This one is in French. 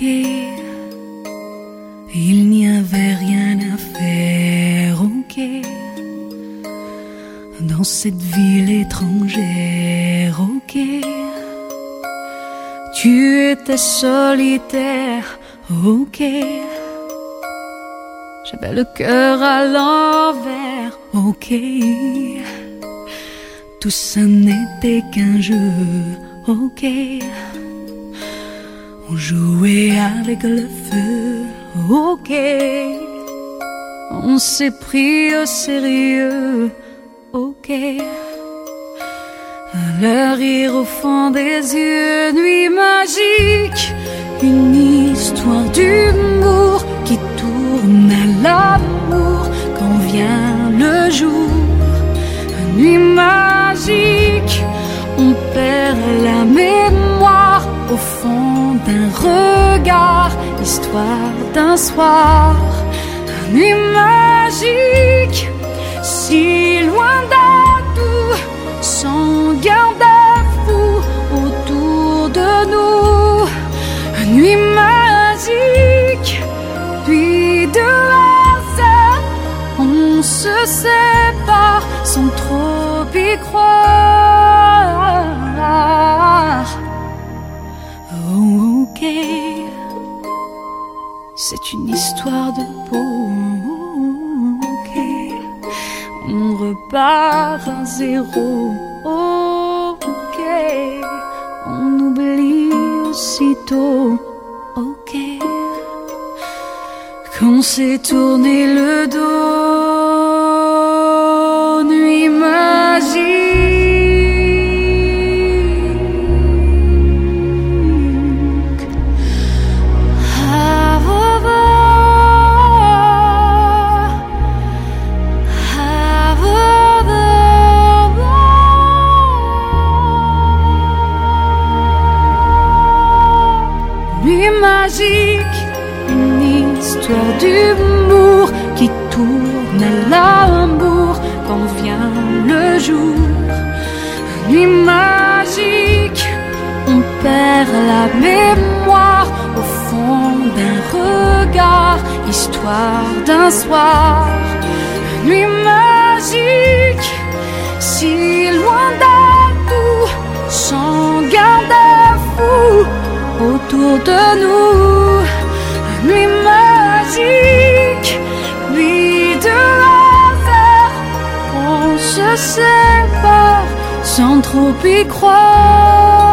Il n'y avait rien à faire, ok, dans cette ville étrangère, ok. Tu étais solitaire, ok. J'avais le cœur à l'envers, ok. Tout ça n'était qu'un jeu, ok. On jouait avec le feu, ok. On s'est pris au sérieux, ok. Le rire au fond des yeux, nuit magique. Une histoire d'humour qui tourne à l'amour quand vient le jour. Nuit magique, on perd la mémoire au fond d'un regard, histoire d'un soir. Nuit magique, si loin de tout, sans garde-fou autour de nous. Nuit magique, puis de hasard, on se sépare sans trop y croire. Ok, c'est une histoire de peau, ok. On repart à zéro, ok. On oublie aussitôt, ok. Qu'on s'est tourné le dos, nuit magique. Nuit magique, une histoire d'humour qui tourne à l'amour quand vient le jour. Nuit magique, on perd la mémoire au fond d'un regard, histoire d'un soir. Nuit magique, si loin de tout, sans garde-fou autour de nous. Nuit magique, nuit de hasard, on se sépare sans trop y croire.